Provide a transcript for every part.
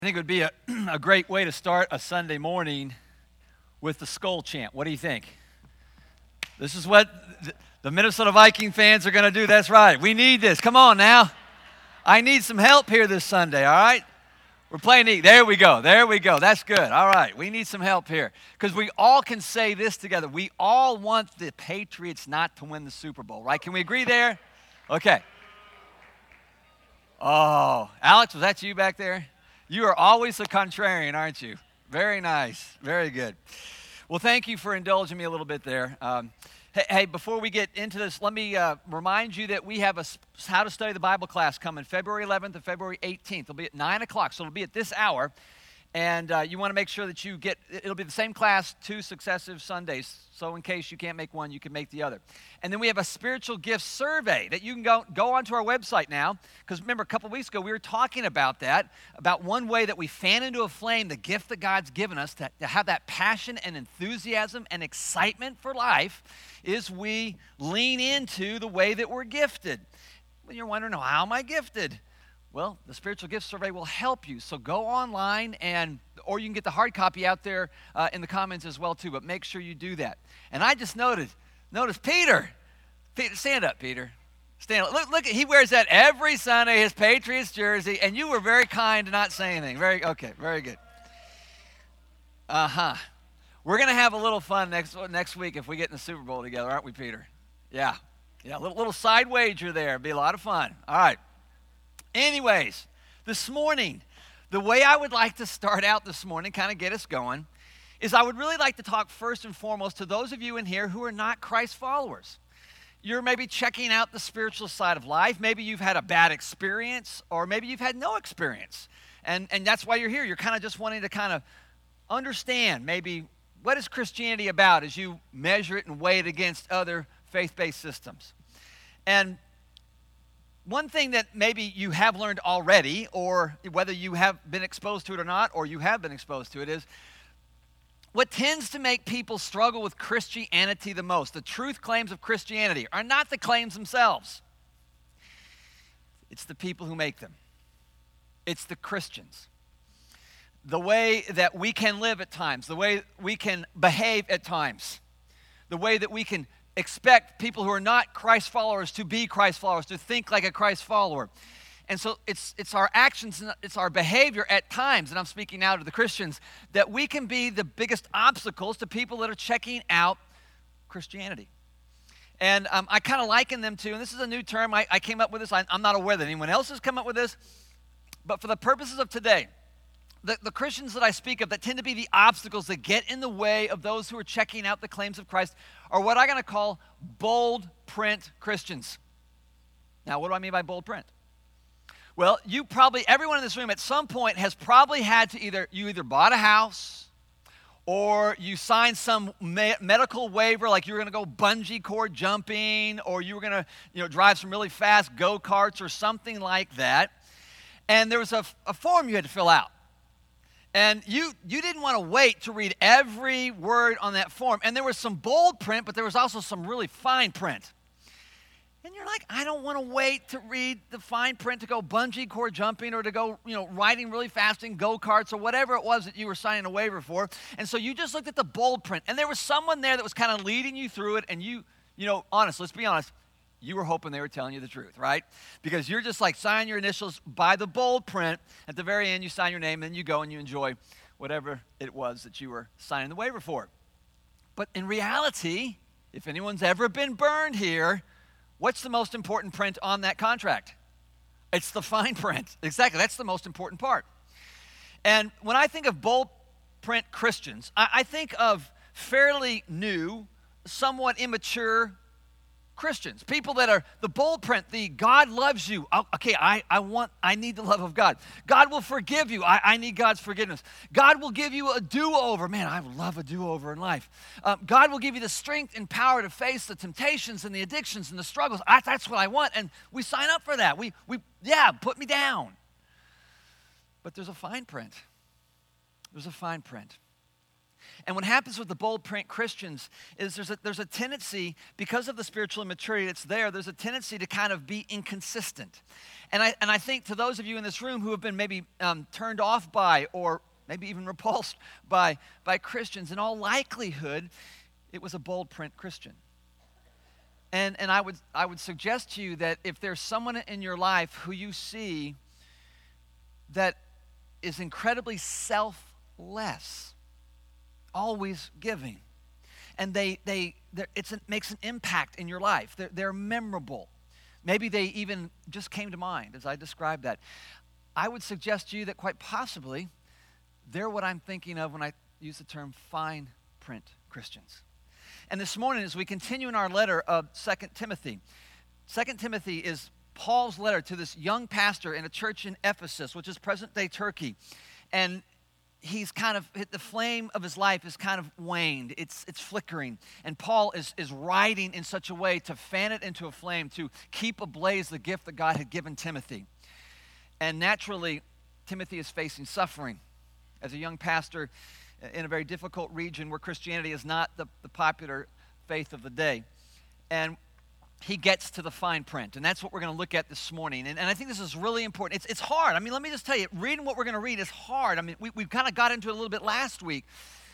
I think it would be a great way to start a Sunday morning with the Skol chant. What do you think? This is what the Minnesota Viking fans are going to do. That's right. We need this. Come on now. I need some help here this Sunday, all right? We're playing neat. There we go. There we go. That's good. All right. We need some help here because we all can say this together. We all want the Patriots not to win the Super Bowl, right? Can we agree there? Okay. Oh, Alex, was that you back there? You are always a contrarian, aren't you? Very nice. Very good. Well, thank you for indulging me a little bit there. Hey, before we get into this, let me remind you that we have a How to Study the Bible class coming February 11th and February 18th. It'll be at 9 o'clock, so it'll be at this hour. And you want to make sure that it'll be the same class 2 successive Sundays. So in case you can't make one, you can make the other. And then we have a spiritual gift survey that you can go onto our website now. Because remember, a couple weeks ago, we were talking about that, about one way that we fan into a flame the gift that God's given us to have that passion and enthusiasm and excitement for life is we lean into the way that we're gifted. Well, you're wondering, how am I gifted? Well, the Spiritual Gift Survey will help you. So go online, or you can get the hard copy out there in the comments as well, too. But make sure you do that. And I just noticed Peter. Peter, stand up, Peter. Stand up. Look, he wears that every Sunday, his Patriots jersey. And you were very kind to not say anything. Very good. We're going to have a little fun next week if we get in the Super Bowl together, aren't we, Peter? Yeah, little side wager there. It'll be a lot of fun. All right. Anyways, this morning, the way I would like to start out this morning, kind of get us going, is I would really like to talk first and foremost to those of you in here who are not Christ followers. You're maybe checking out the spiritual side of life. Maybe you've had a bad experience, or maybe you've had no experience. And that's why you're here. You're kind of just wanting to kind of understand maybe what is Christianity about as you measure it and weigh it against other faith-based systems. And one thing that maybe you have learned already, or whether you have been exposed to it or not, or you have been exposed to it, is what tends to make people struggle with Christianity the most, the truth claims of Christianity, are not the claims themselves. It's the people who make them. It's the Christians. The way that we can live at times, the way we can behave at times, the way that we can expect people who are not Christ followers to be Christ followers, to think like a Christ follower. And so it's our actions, it's our behavior at times, and I'm speaking now to the Christians, that we can be the biggest obstacles to people that are checking out Christianity. And I kind of liken them to, and this is a new term, I came up with this, I'm not aware that anyone else has come up with this, but for the purposes of today, the Christians that I speak of that tend to be the obstacles that get in the way of those who are checking out the claims of Christ are what I'm going to call bold print Christians. Now, what do I mean by bold print? Well, everyone in this room at some point has probably had to either bought a house or you signed some medical waiver, like you were going to go bungee cord jumping, or you were going to drive some really fast go-karts or something like that. And there was a form you had to fill out. And you didn't want to wait to read every word on that form. And there was some bold print, but there was also some really fine print. And you're like, I don't want to wait to read the fine print to go bungee cord jumping or to go, riding really fast in go-karts or whatever it was that you were signing a waiver for. And so you just looked at the bold print. And there was someone there that was kind of leading you through it. And let's be honest, you were hoping they were telling you the truth, right? Because you're just like, sign your initials by the bold print. At the very end, you sign your name, and then you go and you enjoy whatever it was that you were signing the waiver for. But in reality, if anyone's ever been burned here, what's the most important print on that contract? It's the fine print. Exactly, that's the most important part. And when I think of bold print Christians, I think of fairly new, somewhat immature Christians, people that are the bold print, the God loves you. Okay, I need the love of God. God will forgive you. I need God's forgiveness. God will give you a do-over. Man, I love a do-over in life. God will give you the strength and power to face the temptations and the addictions and the struggles. That's what I want, and we sign up for that. Put me down. But there's a fine print. There's a fine print. And what happens with the bold print Christians is there's a tendency, because of the spiritual immaturity that's there's a tendency to kind of be inconsistent. And I think to those of you in this room who have been maybe turned off by or maybe even repulsed by Christians, in all likelihood, it was a bold print Christian. And I would suggest to you that if there's someone in your life who you see that is incredibly selfless, always giving, and it makes an impact in your life. They're memorable. Maybe they even just came to mind as I described that. I would suggest to you that quite possibly they're what I'm thinking of when I use the term fine print Christians. And this morning, as we continue in our letter of 2 Timothy, 2 Timothy is Paul's letter to this young pastor in a church in Ephesus, which is present-day Turkey. And he's kind of, the flame of his life is kind of waned. It's flickering. And Paul is writing in such a way to fan it into a flame, to keep ablaze the gift that God had given Timothy. And naturally, Timothy is facing suffering. As a young pastor in a very difficult region where Christianity is not the popular faith of the day. And he gets to the fine print, and that's what we're going to look at this morning. And I think this is really important. It's hard. I mean, let me just tell you, reading what we're going to read is hard. I mean, we kind of got into it a little bit last week,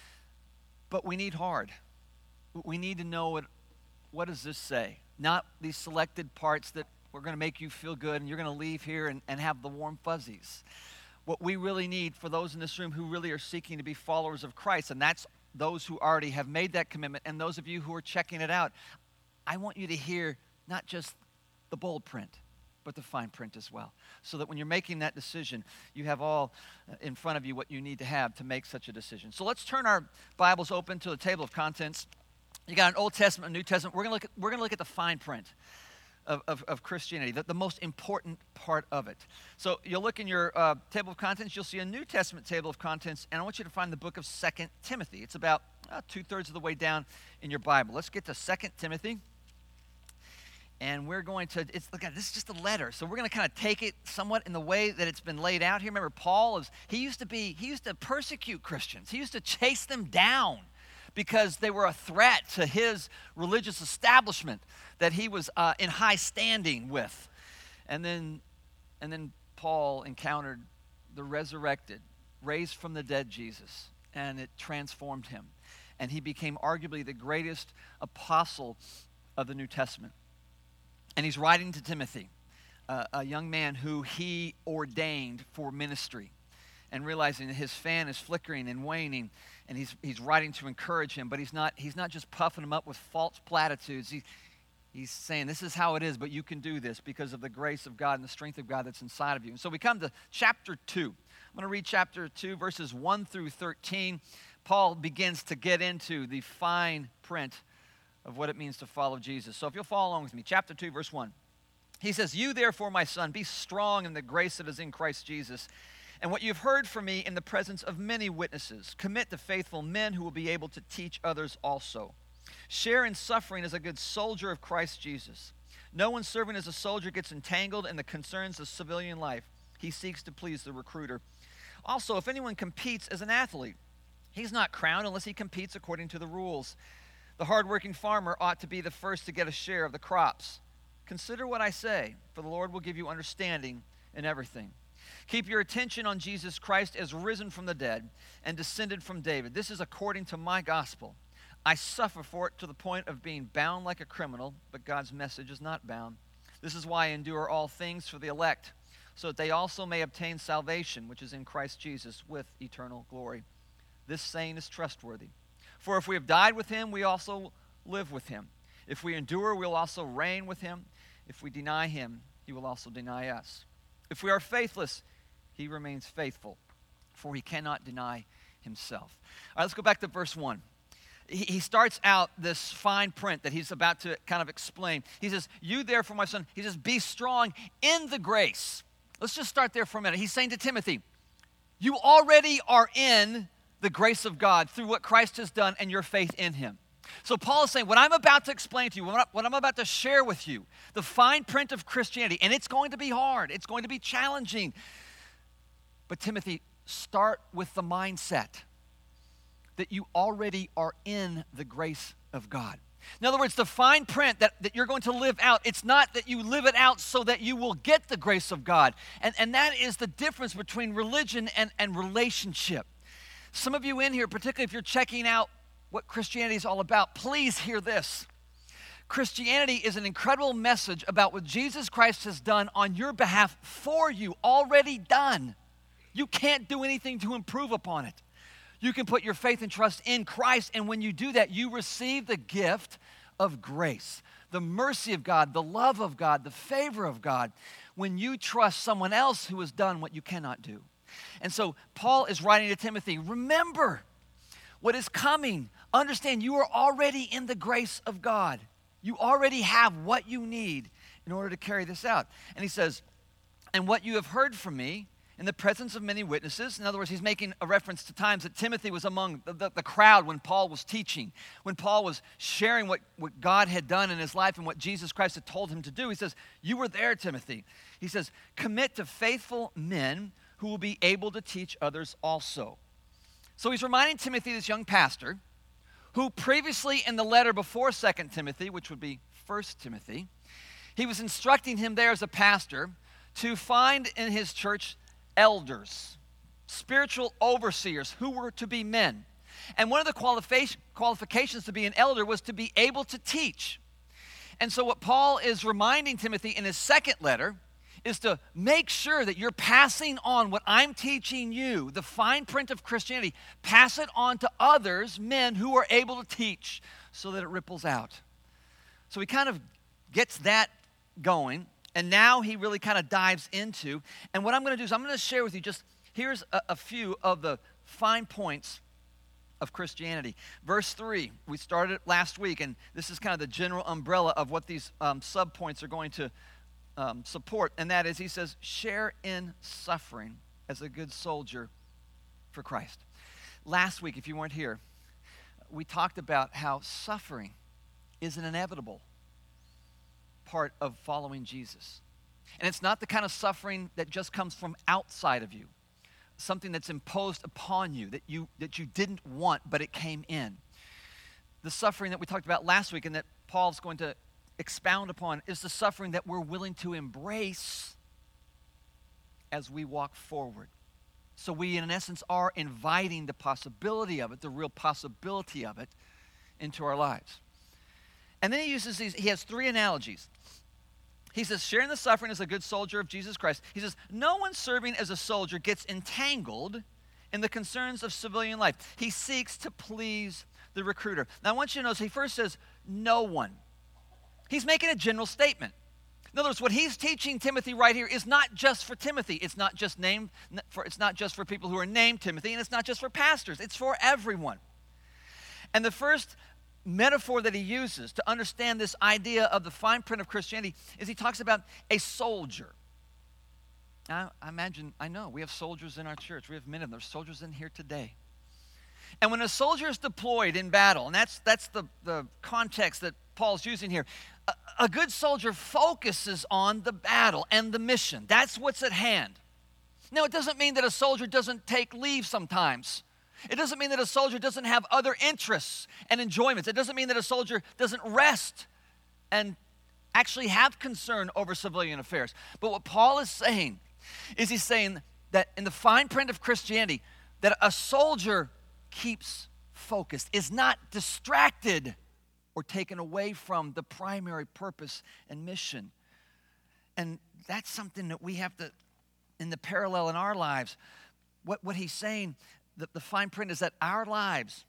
but we need hard. We need to know what does this say? Not these selected parts that we're going to make you feel good and you're going to leave here and have the warm fuzzies. What we really need for those in this room who really are seeking to be followers of Christ, and that's those who already have made that commitment, and those of you who are checking it out, I want you to hear not just the bold print, but the fine print as well, so that when you're making that decision, you have all in front of you what you need to have to make such a decision. So let's turn our Bibles open to the table of contents. You got an Old Testament, a New Testament. We're going to look at the fine print of Christianity, the most important part of it. So you'll look in your table of contents, you'll see a New Testament table of contents, and I want you to find the book of 2 Timothy. It's about 2/3 of the way down in your Bible. Let's get to 2 Timothy, and we're going to, this is just a letter, so we're going to kind of take it somewhat in the way that it's been laid out here. Remember, Paul, he used to persecute Christians. He used to chase them down because they were a threat to his religious establishment that he was in high standing with. And then Paul encountered the resurrected, raised from the dead Jesus, and it transformed him. And he became arguably the greatest apostle of the New Testament. And he's writing to Timothy, a young man who he ordained for ministry, and realizing that his fan is flickering and waning, and he's writing to encourage him, but he's not just puffing him up with false platitudes. He's saying, this is how it is, but you can do this because of the grace of God and the strength of God that's inside of you. And so we come to chapter 2. I'm going to read chapter 2, verses 1 through 13. Paul begins to get into the fine print of what it means to follow Jesus. So if you'll follow along with me, chapter 2, verse 1. He says, "You therefore, my son, be strong in the grace that is in Christ Jesus. And what you've heard from me in the presence of many witnesses, commit to faithful men who will be able to teach others also. Share in suffering as a good soldier of Christ Jesus. No one serving as a soldier gets entangled in the concerns of civilian life. He seeks to please the recruiter. Also, if anyone competes as an athlete, he's not crowned unless he competes according to the rules. The hardworking farmer ought to be the first to get a share of the crops. Consider what I say, for the Lord will give you understanding in everything. Keep your attention on Jesus Christ as risen from the dead and descended from David. This is according to my gospel. I suffer for it to the point of being bound like a criminal, but God's message is not bound. This is why I endure all things for the elect, so that they also may obtain salvation, which is in Christ Jesus, with eternal glory. This saying is trustworthy. For if we have died with him, we also live with him. If we endure, we will also reign with him. If we deny him, he will also deny us. If we are faithless, he remains faithful, for he cannot deny himself." All right, let's go back to verse 1. He starts out this fine print that he's about to kind of explain. He says, "You therefore, my son," he says, "be strong in the grace." Let's just start there for a minute. He's saying to Timothy, you already are in the grace of God through what Christ has done and your faith in him. So Paul is saying, what I'm about to explain to you, what I'm about to share with you, the fine print of Christianity, and it's going to be hard, it's going to be challenging. But Timothy, start with the mindset that you already are in the grace of God. In other words, the fine print that you're going to live out, it's not that you live it out so that you will get the grace of God. And that is the difference between religion and relationship. Some of you in here, particularly if you're checking out what Christianity is all about, please hear this. Christianity is an incredible message about what Jesus Christ has done on your behalf for you, already done. You can't do anything to improve upon it. You can put your faith and trust in Christ, and when you do that, you receive the gift of grace, the mercy of God, the love of God, the favor of God, when you trust someone else who has done what you cannot do. And so Paul is writing to Timothy, remember what is coming. Understand you are already in the grace of God. You already have what you need in order to carry this out. And he says, and what you have heard from me in the presence of many witnesses. In other words, he's making a reference to times that Timothy was among the crowd when Paul was teaching, when Paul was sharing what God had done in his life and what Jesus Christ had told him to do. He says, you were there, Timothy. He says, commit to faithful men who will be able to teach others also. So he's reminding Timothy, this young pastor, who previously in the letter before 2 Timothy, which would be 1 Timothy, he was instructing him there as a pastor to find in his church elders, spiritual overseers who were to be men. And one of the qualifications to be an elder was to be able to teach. And so what Paul is reminding Timothy in his second letter is to make sure that you're passing on what I'm teaching you, the fine print of Christianity, pass it on to others, men who are able to teach, so that it ripples out. So he kind of gets that going, and now he really kind of dives into, and what I'm going to do is I'm going to share with you just, here's a few of the fine points of Christianity. Verse 3, we started last week, and this is kind of the general umbrella of what these subpoints are going to support, and that is, he says, share in suffering as a good soldier for Christ. Last week, if you weren't here, we talked about how suffering is an inevitable part of following Jesus. And it's not the kind of suffering that just comes from outside of you, something that's imposed upon you that you didn't want, but it came in. The suffering that we talked about last week and that Paul's going to expound upon is the suffering that we're willing to embrace as we walk forward. So we, in essence, are inviting the possibility of it, the real possibility of it, into our lives. And then he uses he has three analogies. He says, sharing the suffering as a good soldier of Jesus Christ. He says, no one serving as a soldier gets entangled in the concerns of civilian life. He seeks to please the recruiter. Now, I want you to notice, he first says, no one. He's making a general statement. In other words, what he's teaching Timothy right here is not just for Timothy. It's not just for people who are named Timothy, and it's not just for pastors. It's for everyone. And the first metaphor that he uses to understand this idea of the fine print of Christianity is he talks about a soldier. Now, I know, we have soldiers in our church. We have many of them. There's soldiers in here today. And when a soldier is deployed in battle, and that's the context that Paul's using here, a good soldier focuses on the battle and the mission. That's what's at hand. Now, it doesn't mean that a soldier doesn't take leave sometimes. It doesn't mean that a soldier doesn't have other interests and enjoyments. It doesn't mean that a soldier doesn't rest and actually have concern over civilian affairs. But what Paul is saying is he's saying that in the fine print of Christianity, that a soldier keeps focused, is not distracted or taken away from the primary purpose and mission. And that's something that we have to, in the parallel in our lives, what he's saying, the fine print is that our lives,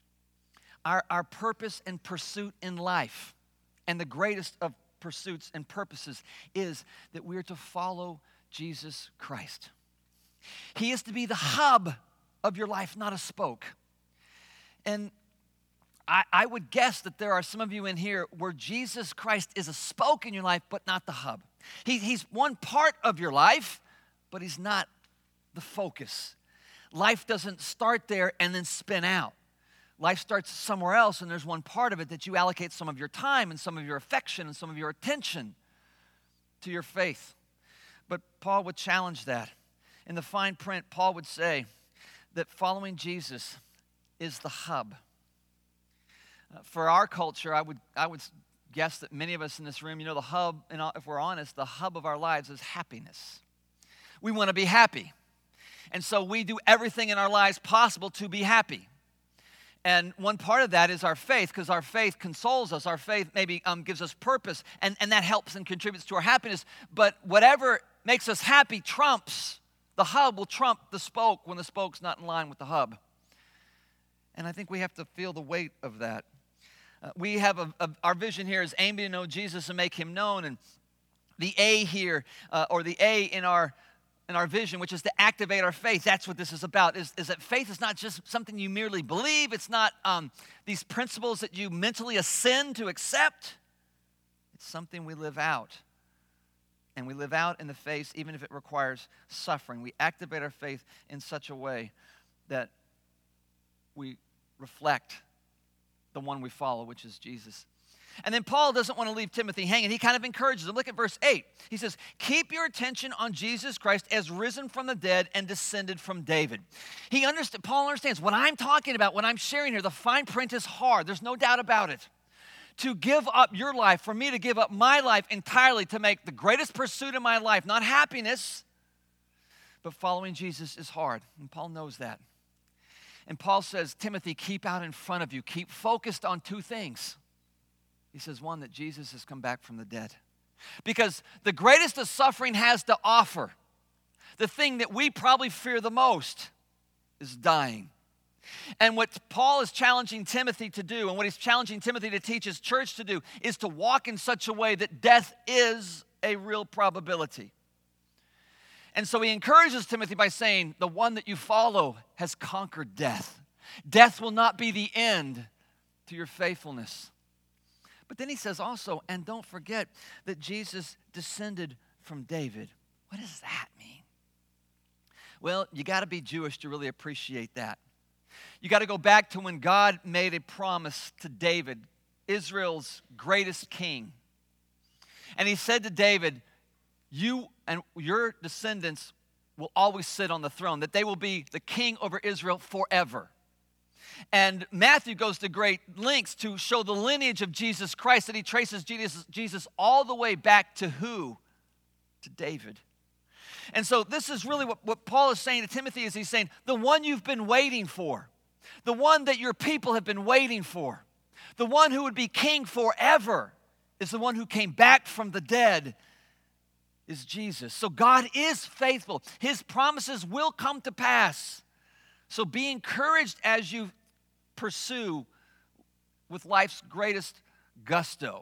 our purpose and pursuit in life, and the greatest of pursuits and purposes is that we are to follow Jesus Christ. He is to be the hub of your life, not a spoke. And I would guess that there are some of you in here where Jesus Christ is a spoke in your life, but not the hub. He's one part of your life, but he's not the focus. Life doesn't start there and then spin out. Life starts somewhere else, and there's one part of it that you allocate some of your time and some of your affection and some of your attention to your faith. But Paul would challenge that. In the fine print, Paul would say that following Jesus is the hub. For our culture, I would guess that many of us in this room, the hub, and if we're honest, the hub of our lives is happiness. We want to be happy. And so we do everything in our lives possible to be happy. And one part of that is our faith, because our faith consoles us. Our faith maybe gives us purpose, and that helps and contributes to our happiness. But whatever makes us happy trumps. The hub will trump the spoke when the spoke's not in line with the hub. And I think we have to feel the weight of that. We have our vision here is aiming to know Jesus and make him known. And the A here, or the A in our vision, which is to activate our faith, that's what this is about, is that faith is not just something you merely believe. It's not these principles that you mentally ascend to accept. It's something we live out. And we live out in the face, even if it requires suffering. We activate our faith in such a way that we reflect the one we follow, which is Jesus. And then Paul doesn't want to leave Timothy hanging. He kind of encourages him. Look at verse 8. He says, keep your attention on Jesus Christ as risen from the dead and descended from David. Paul understands what I'm talking about, what I'm sharing here, the fine print is hard. There's no doubt about it. To give up your life, for me to give up my life entirely to make the greatest pursuit of my life, not happiness, but following Jesus is hard. And Paul knows that. And Paul says, Timothy, keep out in front of you. Keep focused on two things. He says, one, that Jesus has come back from the dead. Because the greatest the suffering has to offer, the thing that we probably fear the most, is dying. And what Paul is challenging Timothy to do, and what he's challenging Timothy to teach his church to do, is to walk in such a way that death is a real probability. And so he encourages Timothy by saying, the one that you follow has conquered death. Death will not be the end to your faithfulness. But then he says also, and don't forget that Jesus descended from David. What does that mean? Well, you got to be Jewish to really appreciate that. You got to go back to when God made a promise to David, Israel's greatest king. And he said to David, you and your descendants will always sit on the throne, that they will be the king over Israel forever. And Matthew goes to great lengths to show the lineage of Jesus Christ, that he traces Jesus all the way back to who? To David. And so this is really what Paul is saying to Timothy, is he's saying, the one you've been waiting for, the one that your people have been waiting for, the one who would be king forever, is the one who came back from the dead, is Jesus. So God is faithful. His promises will come to pass. So be encouraged as you pursue with life's greatest gusto.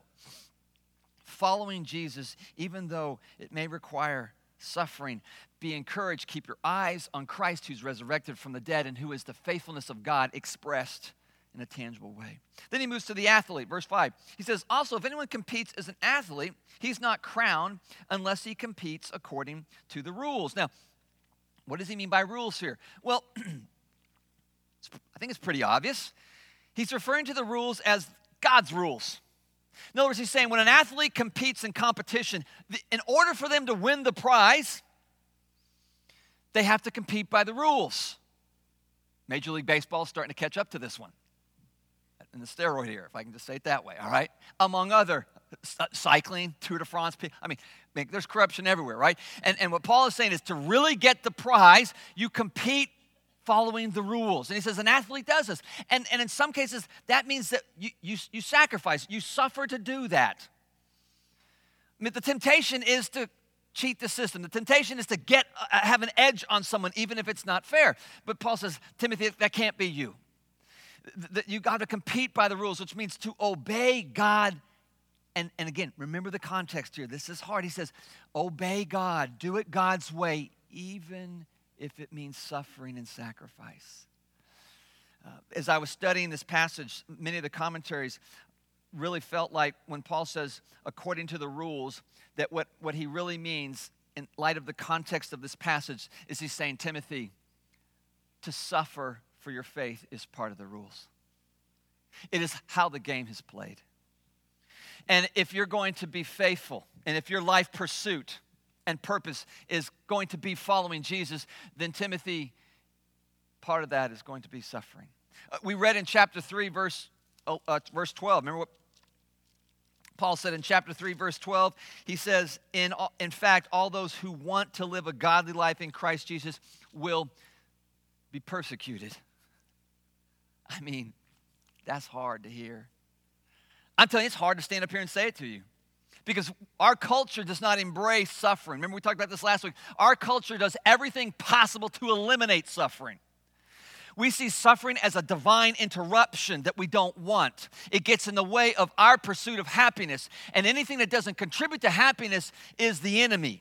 Following Jesus, even though it may require suffering, be encouraged. Keep your eyes on Christ, who's resurrected from the dead and who is the faithfulness of God expressed in a tangible way. Then he moves to the athlete, verse 5. He says, also, if anyone competes as an athlete, he's not crowned unless he competes according to the rules. Now, what does he mean by rules here? Well, I think it's pretty obvious. He's referring to the rules as God's rules. In other words, he's saying when an athlete competes in competition, in order for them to win the prize, they have to compete by the rules. Major League Baseball is starting to catch up to this one. In the steroid era, if I can just say it that way, all right? Among other, cycling, Tour de France. I mean, there's corruption everywhere, right? And what Paul is saying is to really get the prize, you compete following the rules. And he says an athlete does this. And in some cases, that means that you sacrifice, you suffer to do that. I mean, the temptation is to cheat the system. The temptation is to have an edge on someone, even if it's not fair. But Paul says, Timothy, that can't be you. That you got to compete by the rules, which means to obey God. And again, remember the context here. This is hard. He says, obey God. Do it God's way, even if it means suffering and sacrifice. As I was studying this passage, many of the commentaries really felt like when Paul says, according to the rules, that what he really means in light of the context of this passage is he's saying, Timothy, to suffer for your faith is part of the rules. It is how the game is played. And if you're going to be faithful, and if your life pursuit and purpose is going to be following Jesus, then Timothy, part of that is going to be suffering. We read in chapter 3, verse 12. Remember what Paul said in chapter 3, verse 12? He says, in fact, all those who want to live a godly life in Christ Jesus will be persecuted. I mean, that's hard to hear. I'm telling you, it's hard to stand up here and say it to you. Because our culture does not embrace suffering. Remember, we talked about this last week. Our culture does everything possible to eliminate suffering. We see suffering as a divine interruption that we don't want. It gets in the way of our pursuit of happiness. And anything that doesn't contribute to happiness is the enemy.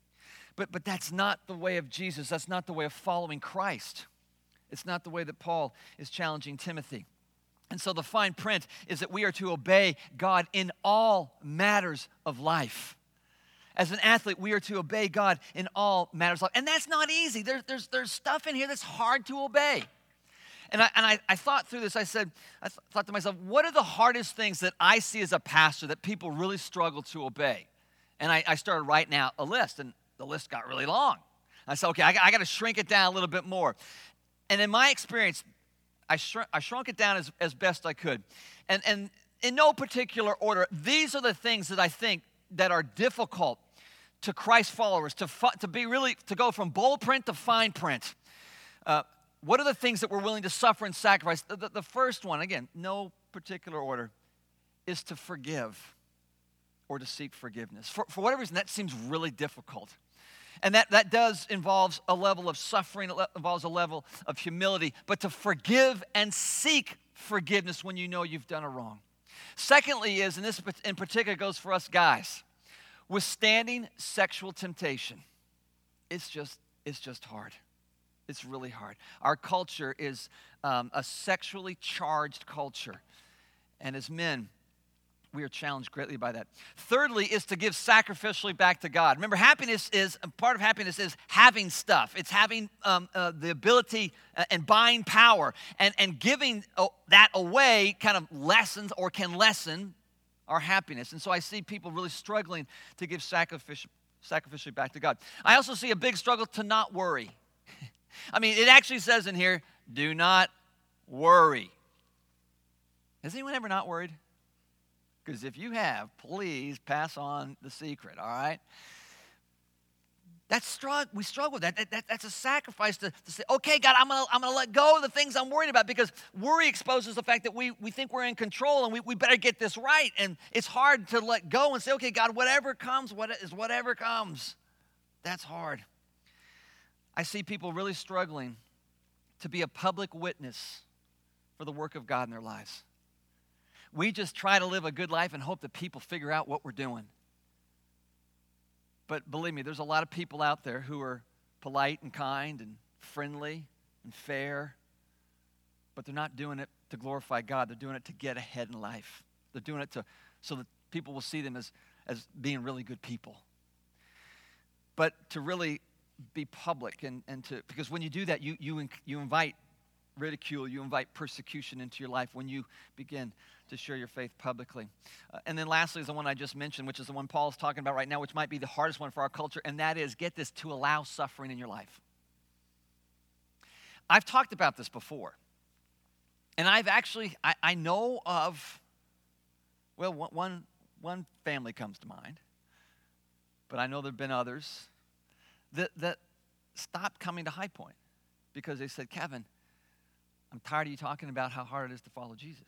But that's not the way of Jesus. That's not the way of following Christ. It's not the way that Paul is challenging Timothy. And so the fine print is that we are to obey God in all matters of life. As an athlete, we are to obey God in all matters of life. And that's not easy. There's stuff in here that's hard to obey. And I thought through this. I thought to myself, what are the hardest things that I see as a pastor that people really struggle to obey? And I started writing out a list, and the list got really long. I said, okay, I got to shrink it down a little bit more. And in my experience, I shrunk it down as best I could. And in no particular order, these are the things that I think that are difficult to Christ followers, to go from bold print to fine print. What are the things that we're willing to suffer and sacrifice? The first one, again, no particular order, is to forgive or to seek forgiveness. For whatever reason, that seems really difficult. And that does involves a level of suffering, it involves a level of humility, but to forgive and seek forgiveness when you know you've done a wrong. Secondly is, and this in particular goes for us guys, withstanding sexual temptation. It's just hard. It's really hard. Our culture is a sexually charged culture. And as men, we are challenged greatly by that. Thirdly is to give sacrificially back to God. Remember, part of happiness is having stuff. It's having the ability and buying power. And giving that away kind of lessens or can lessen our happiness. And so I see people really struggling to give sacrificially back to God. I also see a big struggle to not worry. I mean, it actually says in here, do not worry. Has anyone ever not worried? Because if you have, please pass on the secret, all right? We struggle with that. That's a sacrifice to say, okay, God, I'm gonna let go of the things I'm worried about, because worry exposes the fact that we think we're in control and we better get this right. And it's hard to let go and say, okay, God, whatever comes, whatever comes. That's hard. I see people really struggling to be a public witness for the work of God in their lives. We just try to live a good life and hope that people figure out what we're doing. But believe me, there's a lot of people out there who are polite and kind and friendly and fair, but they're not doing it to glorify God. They're doing it to get ahead in life. They're doing it so that people will see them as being really good people. But to really be public because when you do that, you invite ridicule, you invite persecution into your life when you begin to share your faith publicly. And then lastly is the one I just mentioned, which is the one Paul's talking about right now, which might be the hardest one for our culture, and that is, get this, to allow suffering in your life. I've talked about this before, and I know of, well, one family comes to mind, but I know there have been others that stopped coming to High Point because they said, Kevin, I'm tired of you talking about how hard it is to follow Jesus.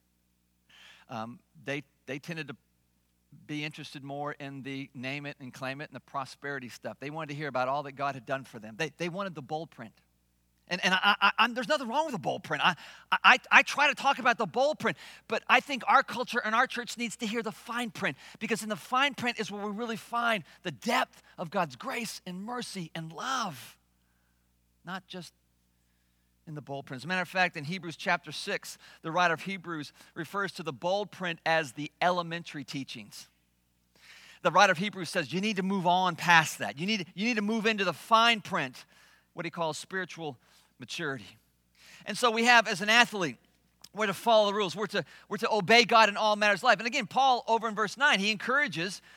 They tended to be interested more in the name it and claim it and the prosperity stuff. They wanted to hear about all that God had done for them. They wanted the bold print. And there's nothing wrong with the bold print. I try to talk about the bold print, but I think our culture and our church needs to hear the fine print, because in the fine print is where we really find the depth of God's grace and mercy and love, not just in the bold print. As a matter of fact, in Hebrews chapter 6, the writer of Hebrews refers to the bold print as the elementary teachings. The writer of Hebrews says you need to move on past that. You need to move into the fine print, what he calls spiritual maturity. And so we have, as an athlete, we're to follow the rules. We're to obey God in all matters of life. And again, Paul, over in verse 9, he encourages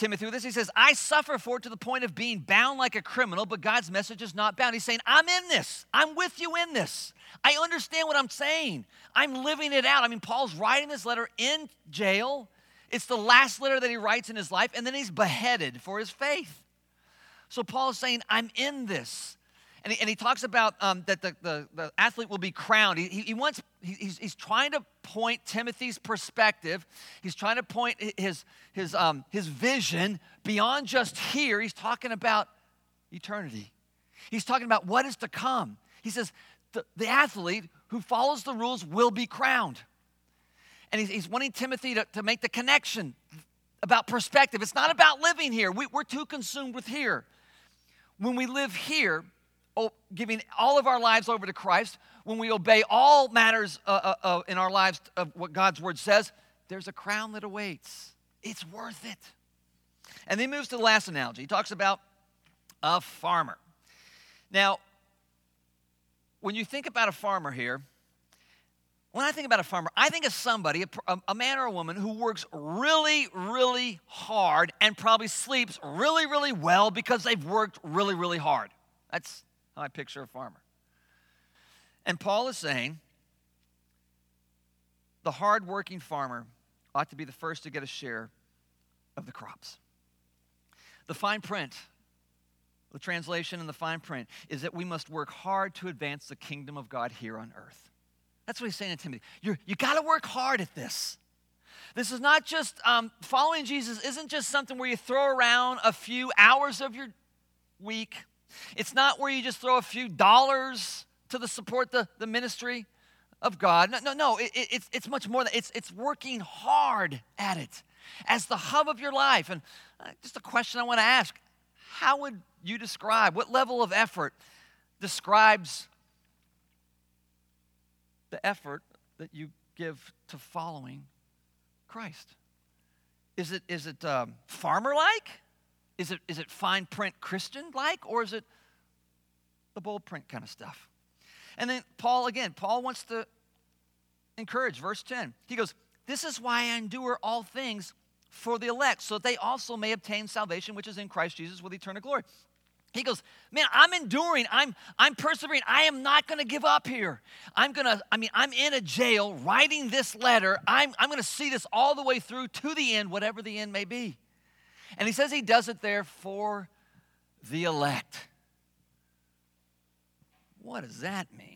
Timothy with this. He says, I suffer for it to the point of being bound like a criminal, but God's message is not bound. He's saying, I'm in this. I'm with you in this. I understand what I'm saying. I'm living it out. I mean, Paul's writing this letter in jail. It's the last letter that he writes in his life, and then he's beheaded for his faith. So Paul is saying, I'm in this. And he talks about that the athlete will be crowned. He's trying to point Timothy's perspective. He's trying to point his vision beyond just here. He's talking about eternity. He's talking about what is to come. He says the athlete who follows the rules will be crowned. And he's wanting Timothy to make the connection about perspective. It's not about living here. We're too consumed with here. When we live here, giving all of our lives over to Christ, when we obey all matters in our lives of what God's word says, there's a crown that awaits. It's worth it. And then he moves to the last analogy. He talks about a farmer. Now, when you think about a farmer here, when I think about a farmer, I think of somebody, a man or a woman who works really, really hard and probably sleeps really, really well because they've worked really, really hard. That's how I picture a farmer. And Paul is saying the hard-working farmer ought to be the first to get a share of the crops. The fine print, the translation in the fine print, is that we must work hard to advance the kingdom of God here on earth. That's what he's saying to Timothy. You got to work hard at this. This is not just, following Jesus isn't just something where you throw around a few hours of your week. It's not where you just throw a few dollars to support the ministry of God. No. It's much more than it's working hard at it as the hub of your life. And just a question I want to ask: how would you describe, what level of effort describes the effort that you give to following Christ? Is it farmer-like? Is it fine print Christian-like? Or is it the bold print kind of stuff? And then Paul wants to encourage, verse 10. He goes, this is why I endure all things for the elect, so that they also may obtain salvation, which is in Christ Jesus with eternal glory. He goes, man, I'm enduring, I'm persevering. I am not going to give up here. I'm in a jail writing this letter. I'm going to see this all the way through to the end, whatever the end may be. And he says he does it there for the elect. What does that mean?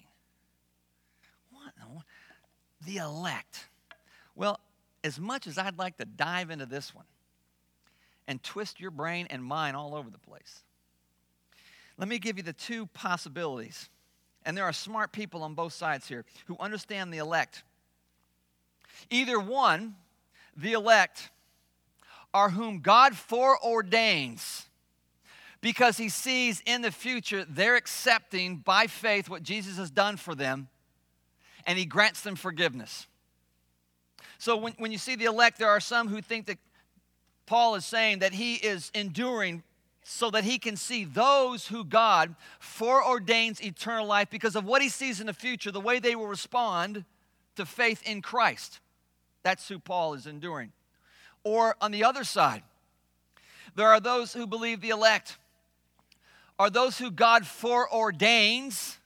The elect. Well, as much as I'd like to dive into this one and twist your brain and mine all over the place, let me give you the two possibilities. And there are smart people on both sides here who understand the elect. Either one, the elect, are whom God foreordains because he sees in the future they're accepting by faith what Jesus has done for them, and he grants them forgiveness. So when you see the elect, there are some who think that Paul is saying that he is enduring so that he can see those who God foreordains eternal life because of what he sees in the future, the way they will respond to faith in Christ. That's who Paul is enduring. Or on the other side, there are those who believe the elect are those who God foreordains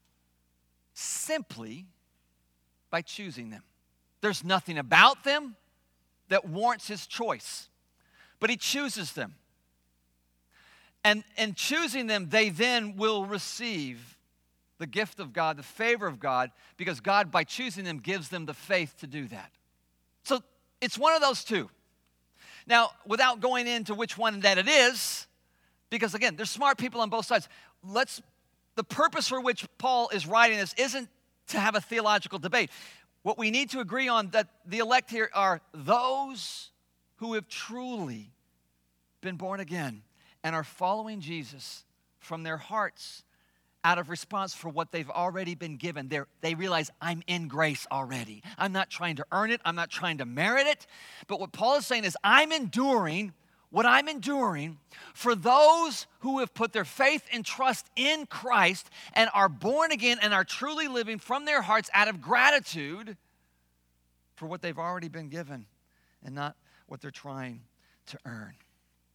simply by choosing them. There's nothing about them that warrants his choice, but he chooses them. And in choosing them, they then will receive the gift of God, the favor of God, because God, by choosing them, gives them the faith to do that. So it's one of those two. Now, without going into which one that it is, because again, there's smart people on both sides. The purpose for which Paul is writing this isn't to have a theological debate. What we need to agree on that the elect here are those who have truly been born again and are following Jesus from their hearts out of response for what they've already been given. They realize, I'm in grace already. I'm not trying to earn it. I'm not trying to merit it. But what Paul is saying is, I'm enduring what I'm enduring for those who have put their faith and trust in Christ and are born again and are truly living from their hearts out of gratitude for what they've already been given and not what they're trying to earn.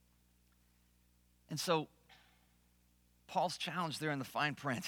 And so Paul's challenge there in the fine print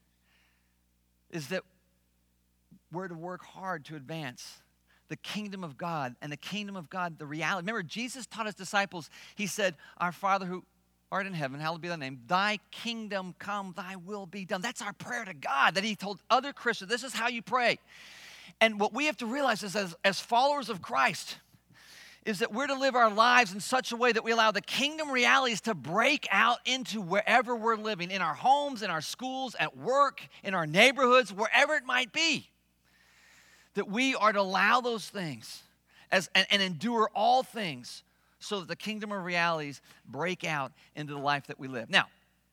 is that we're to work hard to advance the kingdom of God. And the kingdom of God, the reality. Remember, Jesus taught his disciples, he said, "Our Father who art in heaven, hallowed be thy name. Thy kingdom come, thy will be done." That's our prayer to God that he told other Christians. This is how you pray. And what we have to realize is as followers of Christ is that we're to live our lives in such a way that we allow the kingdom realities to break out into wherever we're living, in our homes, in our schools, at work, in our neighborhoods, wherever it might be. That we are to allow those things and endure all things so that the kingdom of realities break out into the life that we live. Now,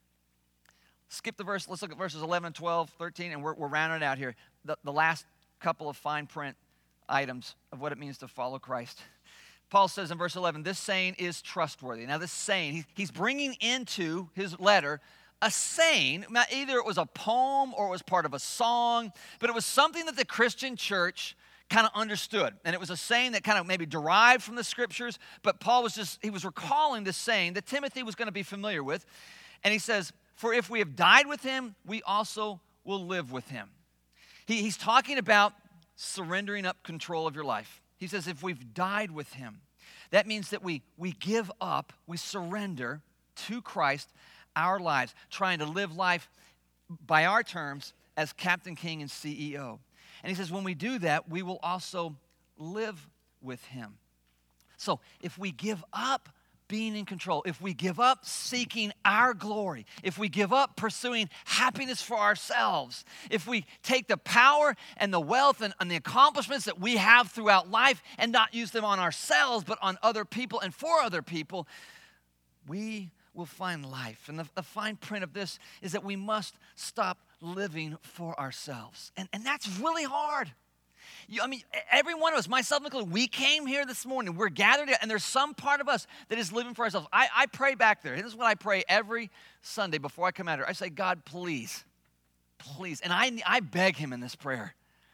skip the verse. Let's look at verses 11, 12, 13, and we're rounding it out here. The last couple of fine print items of what it means to follow Christ. Paul says in verse 11, this saying is trustworthy. Now this saying, he's bringing into his letter a saying. Either it was a poem or it was part of a song, but it was something that the Christian church kind of understood. And it was a saying that kind of maybe derived from the scriptures, but Paul he was recalling this saying that Timothy was going to be familiar with. And he says, "For if we have died with him, we also will live with him." He's talking about surrendering up control of your life. He says, if we've died with him, that means that we give up, we surrender to Christ our lives, trying to live life by our terms as Captain, King, and CEO. And he says, when we do that, we will also live with him. So if we give up being in control, if we give up seeking our glory, if we give up pursuing happiness for ourselves, if we take the power and the wealth and the accomplishments that we have throughout life and not use them on ourselves, but on other people and for other people, we will find life. And the fine print of this is that we must stop living for ourselves. And that's really hard. Every one of us, myself included, we came here this morning. We're gathered, and there's some part of us that is living for ourselves. I pray back there. This is what I pray every Sunday before I come out here. I say, God, please, please. And I beg him in this prayer.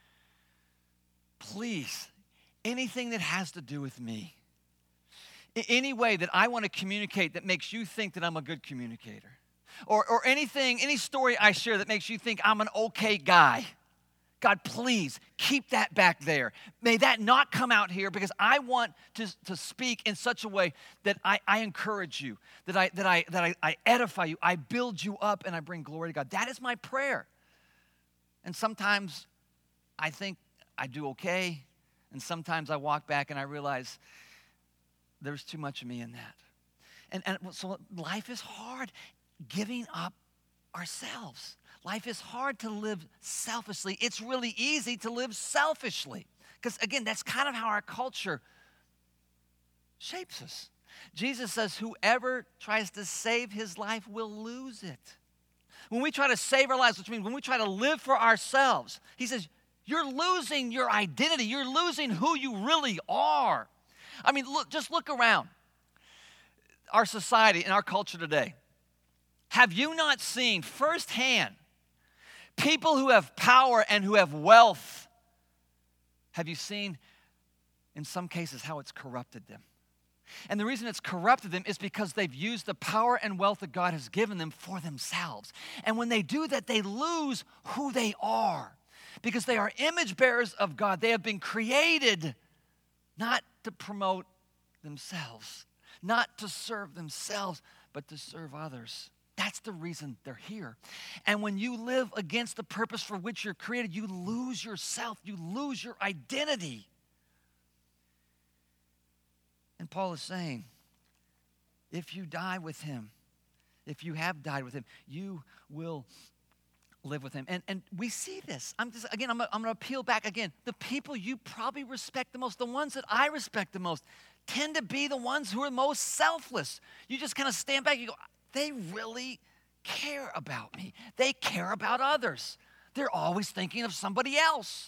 Please, anything that has to do with me, any way that I want to communicate that makes you think that I'm a good communicator, or anything, any story I share that makes you think I'm an okay guy, God, please keep that back there. May that not come out here, because I want to speak in such a way that I encourage you, that I edify you, I build you up, and I bring glory to God. That is my prayer. And sometimes I think I do okay, and sometimes I walk back and I realize there's too much of me in that. And so life is hard, giving up ourselves. Life is hard to live selfishly. It's really easy to live selfishly. Because, again, that's kind of how our culture shapes us. Jesus says, whoever tries to save his life will lose it. When we try to save our lives, which means when we try to live for ourselves, he says, you're losing your identity. You're losing who you really are. Just look around our society and our culture today. Have you not seen firsthand people who have power and who have wealth? Have you seen, in some cases, how it's corrupted them? And the reason it's corrupted them is because they've used the power and wealth that God has given them for themselves. And when they do that, they lose who they are, because they are image bearers of God. They have been created not to promote themselves, not to serve themselves, but to serve others. That's the reason they're here. And when you live against the purpose for which you're created, you lose yourself. You lose your identity. And Paul is saying, if you die with him, if you have died with him, you will live with him. And we see this. I'm going to peel back again. The people you probably respect the most, the ones that I respect the most, tend to be the ones who are most selfless. You just kind of stand back and you go, they really care about me. They care about others. They're always thinking of somebody else.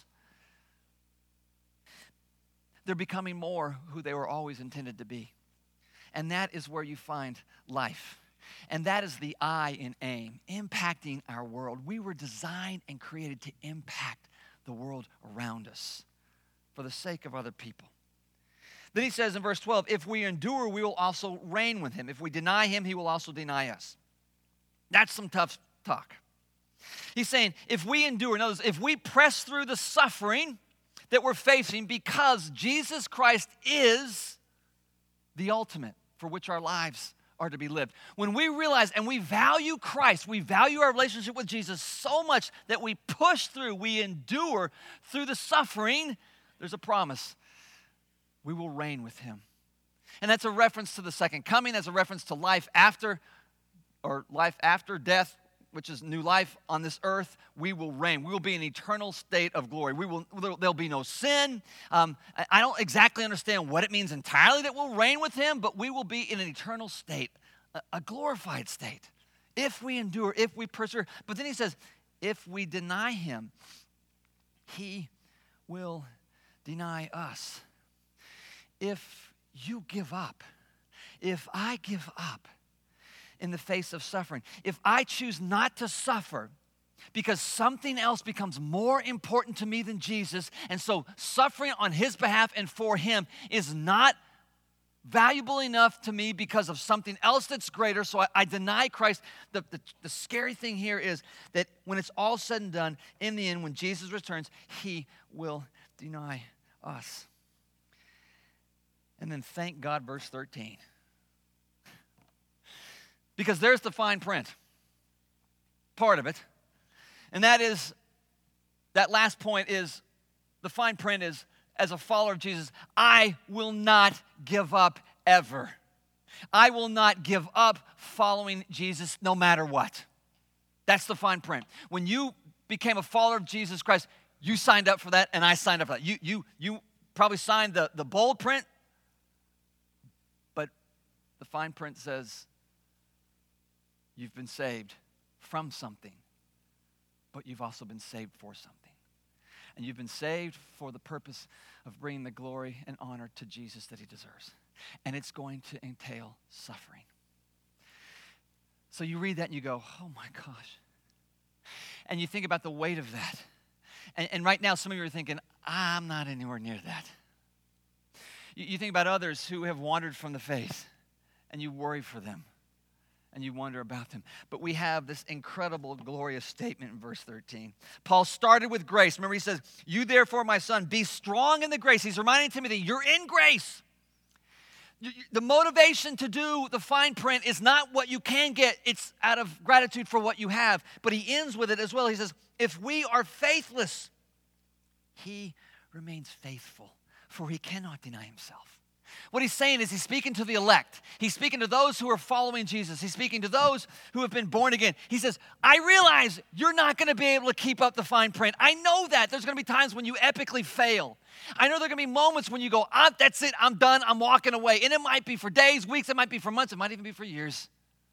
They're becoming more who they were always intended to be. And that is where you find life. And that is the I in AIM, impacting our world. We were designed and created to impact the world around us for the sake of other people. Then he says in verse 12, if we endure, we will also reign with him. If we deny him, he will also deny us. That's some tough talk. He's saying if we endure, in other words, if we press through the suffering that we're facing because Jesus Christ is the ultimate for which our lives are to be lived. When we realize and we value Christ, we value our relationship with Jesus so much that we push through, we endure through the suffering, there's a promise. We will reign with him. And that's a reference to the second coming. That's a reference to life after death, which is new life on this earth. We will reign. We will be in an eternal state of glory. There'll be no sin. I don't exactly understand what it means entirely that we'll reign with him, but we will be in an eternal state, a glorified state, if we endure, if we persevere. But then he says, if we deny him, he will deny us. If you give up, if I give up in the face of suffering, if I choose not to suffer because something else becomes more important to me than Jesus, and so suffering on his behalf and for him is not valuable enough to me because of something else that's greater, so I deny Christ. The scary thing here is that when it's all said and done, in the end, when Jesus returns, he will deny us. And then thank God, verse 13. Because there's the fine print, part of it. And that last point is, the fine print is, as a follower of Jesus, I will not give up ever. I will not give up following Jesus no matter what. That's the fine print. When you became a follower of Jesus Christ, you signed up for that, and I signed up for that. You probably signed the bold print, but the fine print says you've been saved from something, but you've also been saved for something. And you've been saved for the purpose of bringing the glory and honor to Jesus that he deserves. And it's going to entail suffering. So you read that and you go, oh my gosh. And you think about the weight of that. And right now some of you are thinking, I'm not anywhere near that. You think about others who have wandered from the faith, and you worry for them, and you wonder about them. But we have this incredible, glorious statement in verse 13. Paul started with grace. Remember, he says, you therefore, my son, be strong in the grace. He's reminding Timothy, you're in grace. The motivation to do the fine print is not what you can get. It's out of gratitude for what you have. But he ends with it as well. He says, if we are faithless, he remains faithful, for he cannot deny himself. What he's saying is he's speaking to the elect. He's speaking to those who are following Jesus. He's speaking to those who have been born again. He says, I realize you're not going to be able to keep up the fine print. I know that. There's going to be times when you epically fail. I know there are going to be moments when you go, that's it, I'm done, I'm walking away. And it might be for days, weeks, it might be for months, it might even be for years.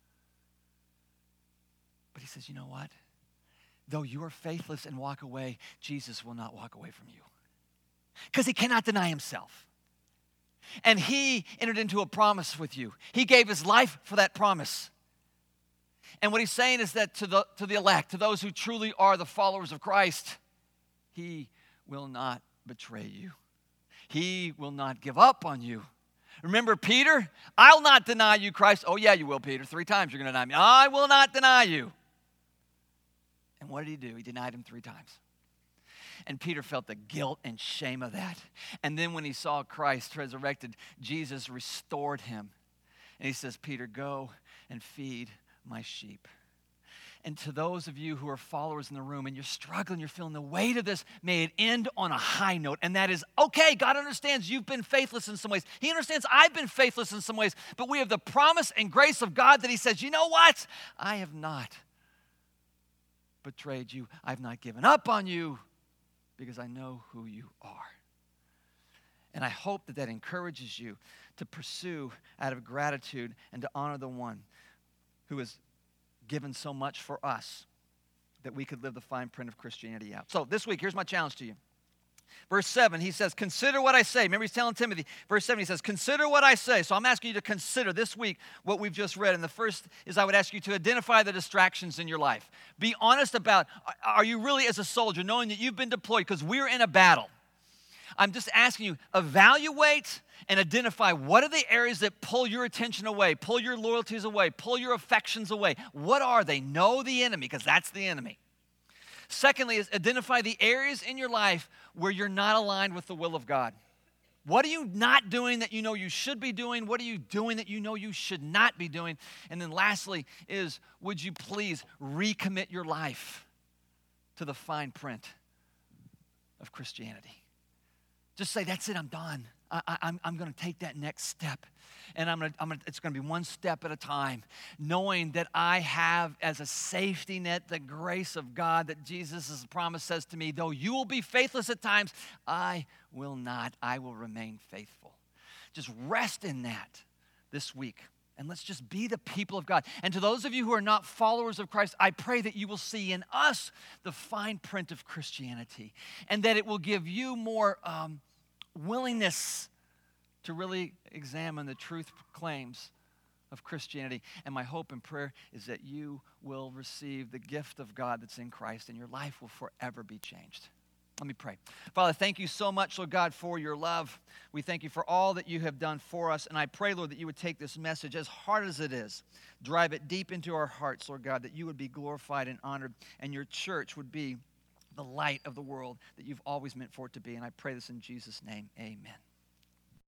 But he says, you know what? Though you are faithless and walk away, Jesus will not walk away from you. Because he cannot deny himself. And he entered into a promise with you. He gave his life for that promise. And what he's saying is that to the elect, to those who truly are the followers of Christ, he will not betray you. He will not give up on you. Remember Peter? I'll not deny you, Christ. Oh yeah, you will, Peter. 3 times you're going to deny me. I will not deny you. And what did he do? He denied him 3 times. And Peter felt the guilt and shame of that. And then when he saw Christ resurrected, Jesus restored him. And he says, Peter, go and feed my sheep. And to those of you who are followers in the room and you're struggling, you're feeling the weight of this, may it end on a high note. And that is, okay, God understands you've been faithless in some ways. He understands I've been faithless in some ways. But we have the promise and grace of God that he says, you know what? I have not betrayed you. I've not given up on you because I know who you are. And I hope that encourages you to pursue out of gratitude and to honor the one who has given so much for us that we could live the fine print of Christianity out. So this week, here's my challenge to you. Verse 7, he says, consider what I say. Remember, he's telling Timothy. Verse 7, he says, consider what I say. So I'm asking you to consider this week what we've just read. And the first is I would ask you to identify the distractions in your life. Be honest about, are you really as a soldier, knowing that you've been deployed, because we're in a battle. I'm just asking you, evaluate and identify what are the areas that pull your attention away, pull your loyalties away, pull your affections away. What are they? Know the enemy, because that's the enemy. Secondly is identify the areas in your life where you're not aligned with the will of God. What are you not doing that you know you should be doing? What are you doing that you know you should not be doing? And then lastly is, would you please recommit your life to the fine print of Christianity? Just say, that's it, I'm done. I'm going to take that next step. And it's going to be one step at a time, knowing that I have as a safety net the grace of God, that Jesus' promise says to me, though you will be faithless at times, I will not. I will remain faithful. Just rest in that this week. And let's just be the people of God. And to those of you who are not followers of Christ, I pray that you will see in us the fine print of Christianity, and that it will give you more willingness to really examine the truth claims of Christianity. And my hope and prayer is that you will receive the gift of God that's in Christ, and your life will forever be changed. Let me pray. Father, thank you so much, Lord God, for your love. We thank you for all that you have done for us. And I pray, Lord, that you would take this message, as hard as it is, drive it deep into our hearts, Lord God, that you would be glorified and honored, and your church would be the light of the world that you've always meant for it to be. And I pray this in Jesus' name. Amen.